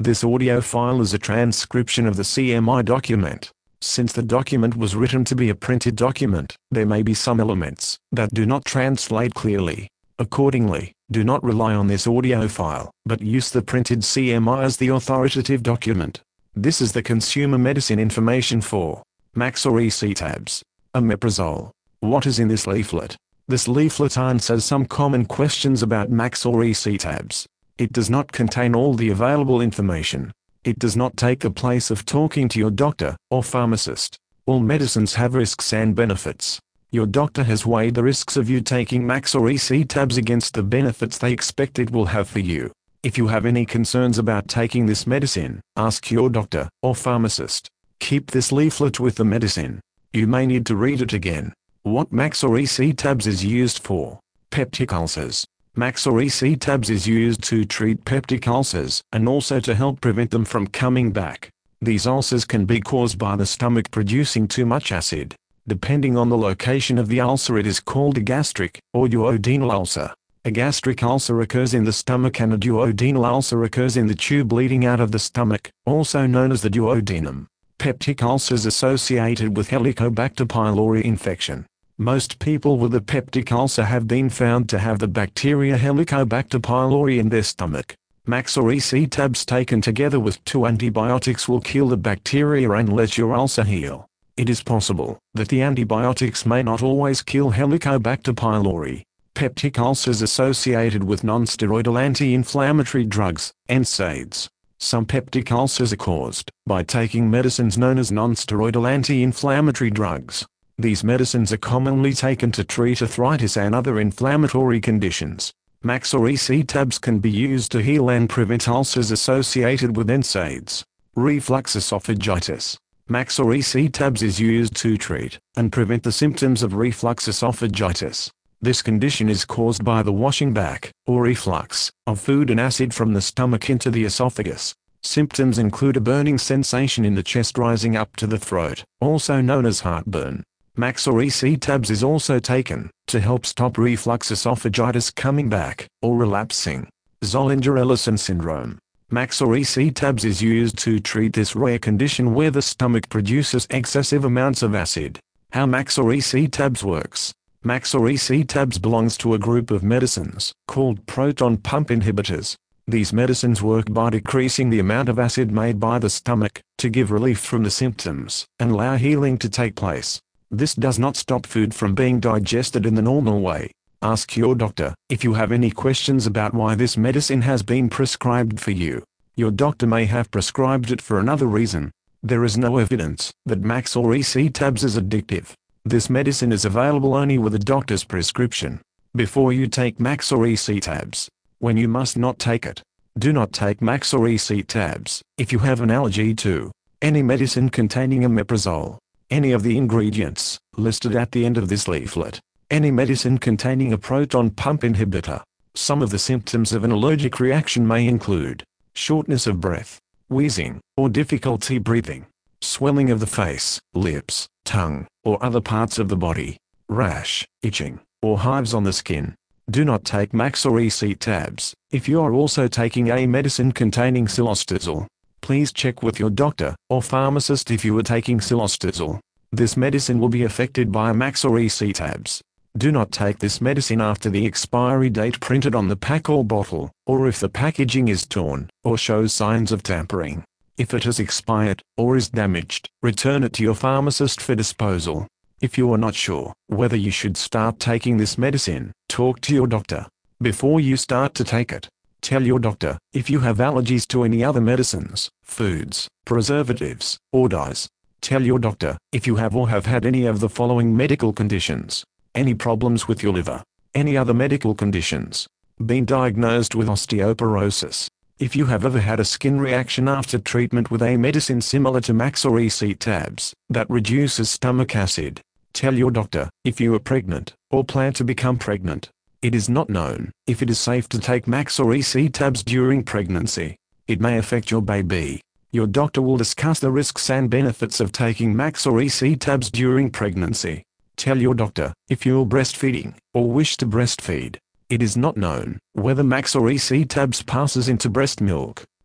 This audio file is a transcription of the CMI document. Since the document was written to be a printed document, there may be some elements that do not translate clearly. Accordingly, do not rely on this audio file, but use the printed CMI as the authoritative document. This is the consumer medicine information for Maxor-EC tabs. Omeprazole. What is in this leaflet? This leaflet answers some common questions about Maxor-EC tabs. It does not contain all the available information. It does not take the place of talking to your doctor or pharmacist. All medicines have risks and benefits. Your doctor has weighed the risks of you taking Maxor-EC tabs against the benefits they expect it will have for you. If you have any concerns about taking this medicine, ask your doctor or pharmacist. Keep this leaflet with the medicine. You may need to read it again. What Maxor-EC tabs is used for? Peptic ulcers. Maxor-EC tabs is used to treat peptic ulcers and also to help prevent them from coming back. These ulcers can be caused by the stomach producing too much acid. Depending on the location of the ulcer, it is called a gastric or duodenal ulcer. A gastric ulcer occurs in the stomach and a duodenal ulcer occurs in the tube leading out of the stomach, also known as the duodenum. Peptic ulcers associated with Helicobacter pylori infection. Most people with a peptic ulcer have been found to have the bacteria Helicobacter pylori in their stomach. Maxor-EC tabs taken together with 2 antibiotics will kill the bacteria and let your ulcer heal. It is possible that the antibiotics may not always kill Helicobacter pylori. Peptic ulcers associated with non-steroidal anti-inflammatory drugs, NSAIDs. Some peptic ulcers are caused by taking medicines known as non-steroidal anti-inflammatory drugs. These medicines are commonly taken to treat arthritis and other inflammatory conditions. Maxor-EC tabs can be used to heal and prevent ulcers associated with NSAIDs. Reflux esophagitis. Maxor-EC tabs is used to treat and prevent the symptoms of reflux esophagitis. This condition is caused by the washing back, or reflux, of food and acid from the stomach into the esophagus. Symptoms include a burning sensation in the chest rising up to the throat, also known as heartburn. Maxor-EC tabs is also taken to help stop reflux esophagitis coming back or relapsing. Zollinger-Ellison syndrome. Maxor-EC tabs is used to treat this rare condition where the stomach produces excessive amounts of acid. How Maxor-EC tabs works. Maxor-EC tabs belongs to a group of medicines called proton pump inhibitors. These medicines work by decreasing the amount of acid made by the stomach to give relief from the symptoms and allow healing to take place. This does not stop food from being digested in the normal way. Ask your doctor if you have any questions about why this medicine has been prescribed for you. Your doctor may have prescribed it for another reason. There is no evidence that Maxor-EC tabs is addictive. This medicine is available only with a doctor's prescription. Before you take Maxor-EC tabs. When you must not take it. Do not take Maxor-EC tabs if you have an allergy to any medicine containing omeprazole. Any of the ingredients listed at the end of this leaflet. Any medicine containing a proton pump inhibitor. Some of the symptoms of an allergic reaction may include shortness of breath, wheezing, or difficulty breathing, swelling of the face, lips, tongue, or other parts of the body, rash, itching, or hives on the skin. Do not take Maxor-EC tabs if you are also taking a medicine containing cilostazol. Please check with your doctor or pharmacist if you are taking cilostazol. This medicine will be affected by Maxor-EC tabs. Do not take this medicine after the expiry date printed on the pack or bottle, or if the packaging is torn or shows signs of tampering. If it has expired or is damaged, return it to your pharmacist for disposal. If you are not sure whether you should start taking this medicine, talk to your doctor before you start to take it. Tell your doctor if you have allergies to any other medicines, foods, preservatives, or dyes. Tell your doctor if you have or have had any of the following medical conditions. Any problems with your liver. Any other medical conditions. Been diagnosed with osteoporosis. If you have ever had a skin reaction after treatment with a medicine similar to Maxor-EC tabs that reduces stomach acid. Tell your doctor if you are pregnant or plan to become pregnant. It is not known if it is safe to take Maxor-EC tabs during pregnancy. It may affect your baby. Your doctor will discuss the risks and benefits of taking Maxor-EC tabs during pregnancy. Tell your doctor if you are breastfeeding or wish to breastfeed. It is not known whether Maxor-EC tabs passes into breast milk.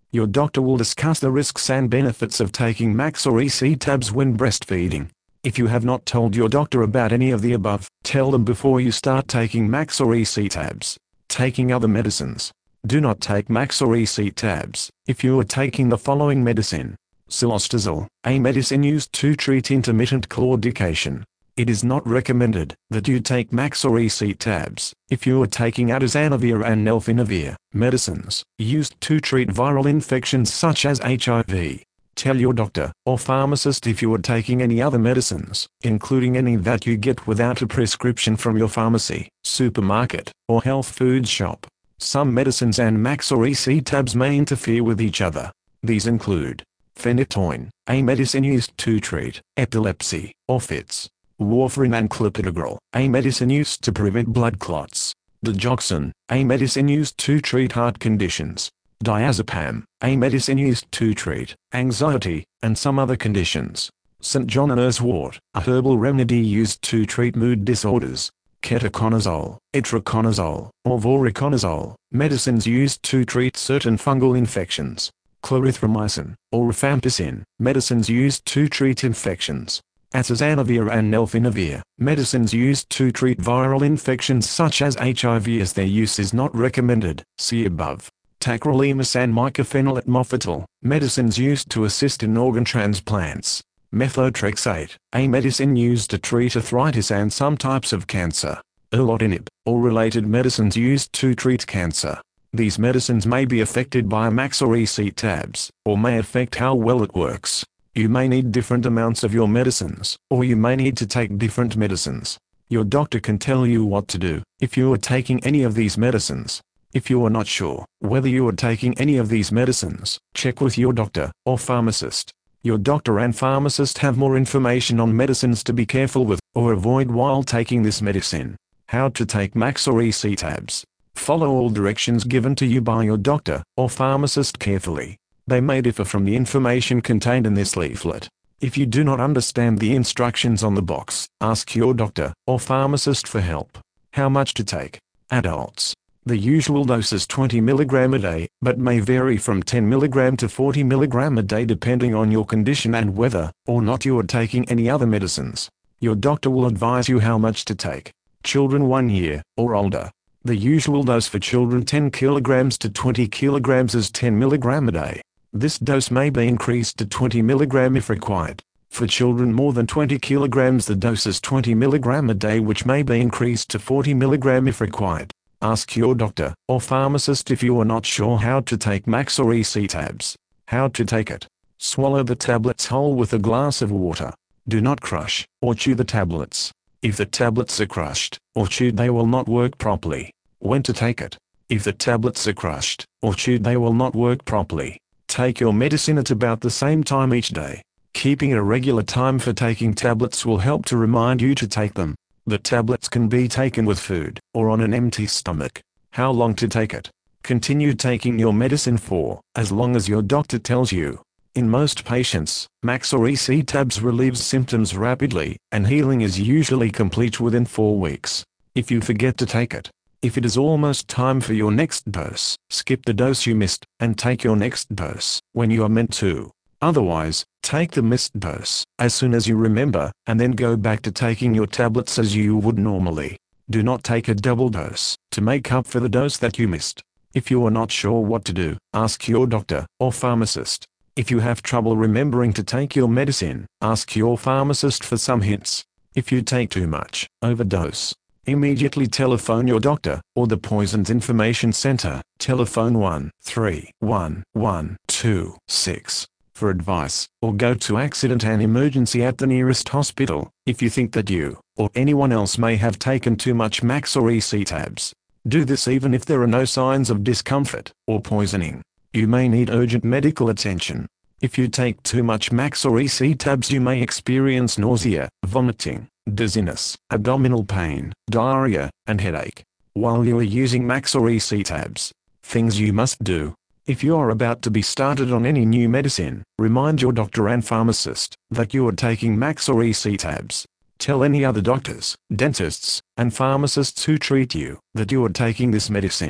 Your doctor will discuss the risks and benefits of taking Max or EC tabs when breastfeeding. If you have not told your doctor about any of the above, tell them before you start taking Max or EC tabs. Taking other medicines. Do not take Max or EC tabs if you are taking the following medicine. Cilostazol, a medicine used to treat intermittent claudication. It is not recommended that you take Max or EC tabs if you are taking atazanavir and nelfinavir, medicines used to treat viral infections such as HIV. Tell your doctor or pharmacist if you are taking any other medicines, including any that you get without a prescription from your pharmacy, supermarket, or health food shop. Some medicines and Max or EC tabs may interfere with each other. These include phenytoin, a medicine used to treat epilepsy or fits. Warfarin and clopidogrel, a medicine used to prevent blood clots. Digoxin, a medicine used to treat heart conditions. Diazepam, a medicine used to treat anxiety and some other conditions. St. John Nurse wort, a herbal remedy used to treat mood disorders. Ketoconazole, itraconazole, or voriconazole, medicines used to treat certain fungal infections. Clarithromycin, or rifampicin, medicines used to treat infections. Atazanavir and nelfinavir, medicines used to treat viral infections such as HIV, as their use is not recommended, see above. Tacrolimus and mycophenolate mofetil, medicines used to assist in organ transplants. Methotrexate, a medicine used to treat arthritis and some types of cancer. Erlotinib, or related medicines used to treat cancer. These medicines may be affected by Max or EC tabs, or may affect how well it works. You may need different amounts of your medicines, or you may need to take different medicines. Your doctor can tell you what to do if you are taking any of these medicines. If you are not sure whether you are taking any of these medicines, check with your doctor or pharmacist. Your doctor and pharmacist have more information on medicines to be careful with or avoid while taking this medicine. How to take Max or EC tabs. Follow all directions given to you by your doctor or pharmacist carefully. They may differ from the information contained in this leaflet. If you do not understand the instructions on the box, ask your doctor or pharmacist for help. How much to take? Adults. The usual dose is 20 mg a day, but may vary from 10 mg to 40 mg a day depending on your condition and whether or not you are taking any other medicines. Your doctor will advise you how much to take. Children 1 year or older. The usual dose for children 10 kg to 20 kg is 10 mg a day. This dose may be increased to 20 mg if required. For children more than 20 kg the dose is 20 mg a day, which may be increased to 40 mg if required. Ask your doctor or pharmacist if you are not sure how to take Max or EC tabs. How to take it. Swallow the tablets whole with a glass of water. Do not crush or chew the tablets. If the tablets are crushed or chewed, they will not work properly. When to take it. If the tablets are crushed or chewed, they will not work properly. Take your medicine at about the same time each day. Keeping a regular time for taking tablets will help to remind you to take them. The tablets can be taken with food or on an empty stomach. How long to take it? Continue taking your medicine for as long as your doctor tells you. In most patients, Max or EC tabs relieves symptoms rapidly, and healing is usually complete within 4 weeks. If you forget to take it, if it is almost time for your next dose, skip the dose you missed, and take your next dose when you are meant to. Otherwise, take the missed dose as soon as you remember, and then go back to taking your tablets as you would normally. Do not take a double dose to make up for the dose that you missed. If you are not sure what to do, ask your doctor or pharmacist. If you have trouble remembering to take your medicine, ask your pharmacist for some hints. If you take too much, overdose, immediately telephone your doctor or the Poisons Information Center, telephone 1-311-126 for advice, or go to accident and emergency at the nearest hospital if you think that you or anyone else may have taken too much Max or EC tabs. Do this even if there are no signs of discomfort or poisoning. You may need urgent medical attention. If you take too much Max or EC tabs, you may experience nausea, vomiting, dizziness, abdominal pain, diarrhea, and headache while you are using Max or EC tabs. Things you must do. If you are about to be started on any new medicine, remind your doctor and pharmacist that you are taking Max or EC tabs. Tell any other doctors, dentists, and pharmacists who treat you that you are taking this medicine.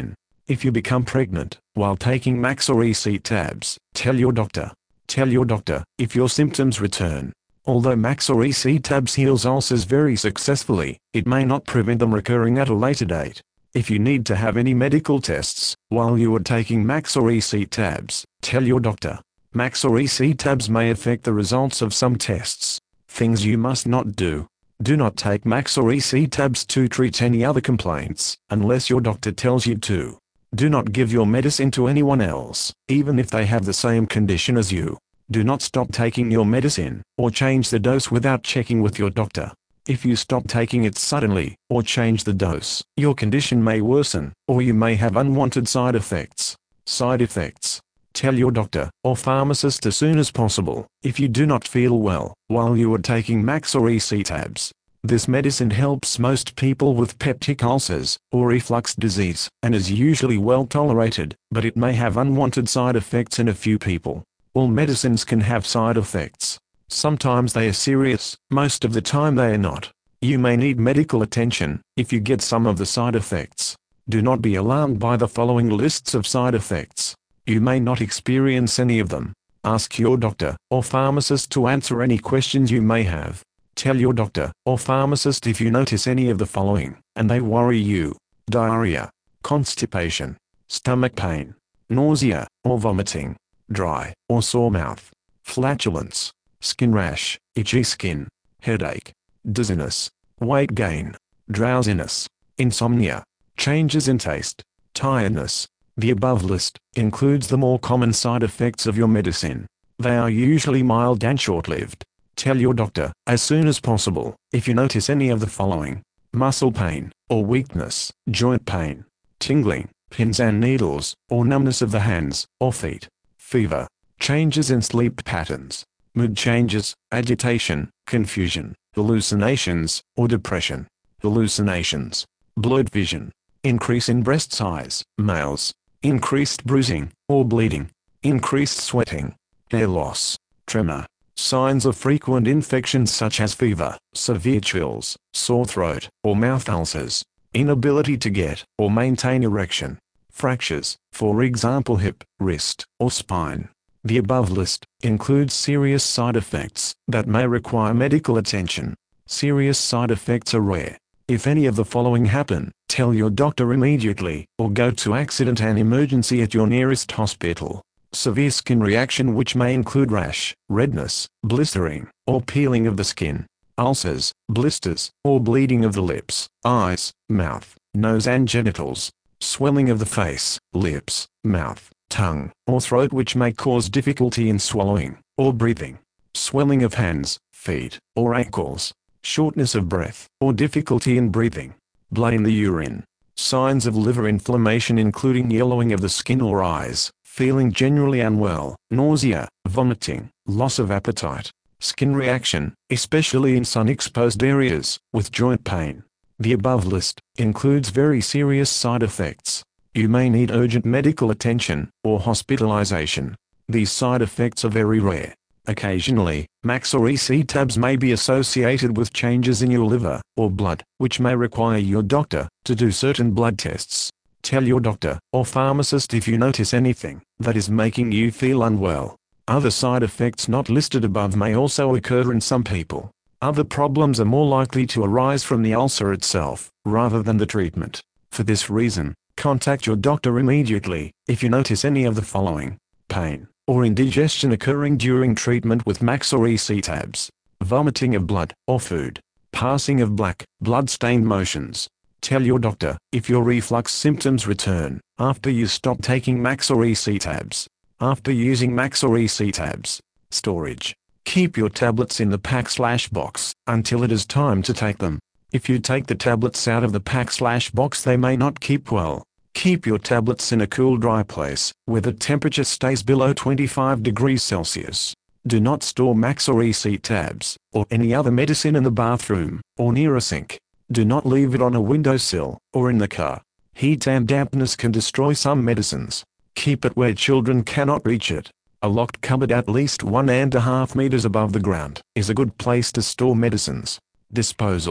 If you become pregnant while taking Maxor-EC tabs, tell your doctor. Tell your doctor if your symptoms return. Although Maxor-EC tabs heals ulcers very successfully, it may not prevent them recurring at a later date. If you need to have any medical tests while you are taking Maxor-EC tabs, tell your doctor. Maxor-EC tabs may affect the results of some tests. Things you must not do. Do not take Maxor-EC tabs to treat any other complaints, unless your doctor tells you to. Do not give your medicine to anyone else, even if they have the same condition as you. Do not stop taking your medicine, or change the dose without checking with your doctor. If you stop taking it suddenly, or change the dose, your condition may worsen, or you may have unwanted side effects. Side effects. Tell your doctor or pharmacist as soon as possible if you do not feel well while you are taking Maxor-EC tabs. This medicine helps most people with peptic ulcers or reflux disease and is usually well tolerated, but it may have unwanted side effects in a few people. All medicines can have side effects. Sometimes they are serious, most of the time they are not. You may need medical attention if you get some of the side effects. Do not be alarmed by the following lists of side effects. You may not experience any of them. Ask your doctor or pharmacist to answer any questions you may have. Tell your doctor or pharmacist if you notice any of the following, and they worry you: diarrhea, constipation, stomach pain, nausea or vomiting, dry or sore mouth, flatulence, skin rash, itchy skin, headache, dizziness, weight gain, drowsiness, insomnia, changes in taste, tiredness. The above list includes the more common side effects of your medicine. They are usually mild and short-lived. Tell your doctor as soon as possible if you notice any of the following: muscle pain or weakness, joint pain, tingling, pins and needles, or numbness of the hands or feet, fever, changes in sleep patterns, mood changes, agitation, confusion, hallucinations, or depression, hallucinations, blurred vision, increase in breast size, males, increased bruising or bleeding, increased sweating, hair loss, tremor, signs of frequent infections such as fever, severe chills, sore throat, or mouth ulcers, inability to get or maintain erection, fractures, for example hip, wrist, or spine. The above list includes serious side effects that may require medical attention. Serious side effects are rare. If any of the following happen, tell your doctor immediately, or go to accident and emergency at your nearest hospital. Severe skin reaction, which may include rash, redness, blistering, or peeling of the skin, ulcers, blisters, or bleeding of the lips, eyes, mouth, nose and genitals, swelling of the face, lips, mouth, tongue, or throat, which may cause difficulty in swallowing or breathing, swelling of hands, feet, or ankles, shortness of breath, or difficulty in breathing, blood in the urine, signs of liver inflammation including yellowing of the skin or eyes, feeling generally unwell, nausea, vomiting, loss of appetite, skin reaction, especially in sun-exposed areas, with joint pain. The above list includes very serious side effects. You may need urgent medical attention or hospitalization. These side effects are very rare. Occasionally, Maxor-EC tabs may be associated with changes in your liver or blood, which may require your doctor to do certain blood tests. Tell your doctor or pharmacist if you notice anything that is making you feel unwell. Other side effects not listed above may also occur in some people. Other problems are more likely to arise from the ulcer itself, rather than the treatment. For this reason, contact your doctor immediately if you notice any of the following: pain or indigestion occurring during treatment with Maxor-EC tabs, vomiting of blood or food, passing of black, blood-stained motions. Tell your doctor if your reflux symptoms return after you stop taking Maxor-EC tabs. After using Maxor-EC tabs, storage. Keep your tablets in the pack/box until it is time to take them. If you take the tablets out of the pack/box, they may not keep well. Keep your tablets in a cool, dry place where the temperature stays below 25 degrees Celsius. Do not store Maxor-EC tabs or any other medicine in the bathroom or near a sink. Do not leave it on a windowsill or in the car. Heat and dampness can destroy some medicines. Keep it where children cannot reach it. A locked cupboard at least 1.5 meters above the ground is a good place to store medicines. Disposal.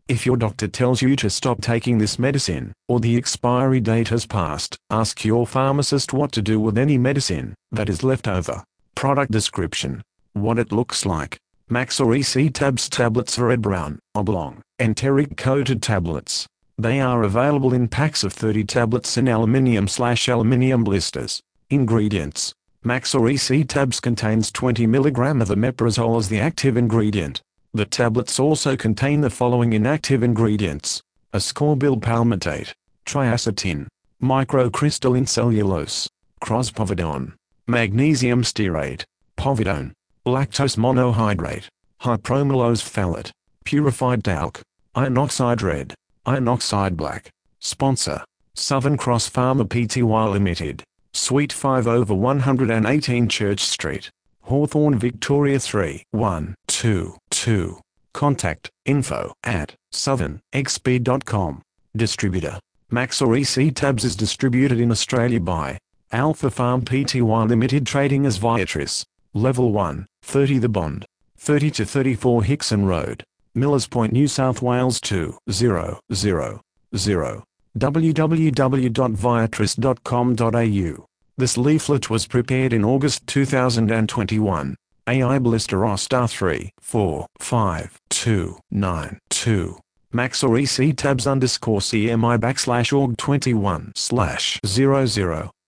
If your doctor tells you to stop taking this medicine, or the expiry date has passed, ask your pharmacist what to do with any medicine that is left over. Product description: what it looks like. Maxor Tabs tablets are red brown, oblong, enteric coated tablets. They are available in packs of 30 tablets in aluminium blisters. Ingredients: Maxor Tabs contains 20 mg of omeprazole as the active ingredient. The tablets also contain the following inactive ingredients: ascorbyl palmitate, triacetin, microcrystalline cellulose, crospovidone, magnesium stearate, povidone, lactose monohydrate, hypromellose phthalate, purified talc, iron oxide red, iron oxide black. Sponsor: Southern Cross Pharma Pty Limited, Suite 5/118 Church Street, Hawthorne, Victoria 31222. Contact info@southernxp.com. Distributor: Maxor Tabs is distributed in Australia by Alpha Pharm Pty Limited, trading as Viatris. Level 1, 30 The Bond, 30 to 34 Hickson Road, Millers Point, New South Wales 2000. www.viatris.com.au. This leaflet was prepared in August 2021. AI Blister Star 345292. Maxor Tabs _CMI /org 21/00.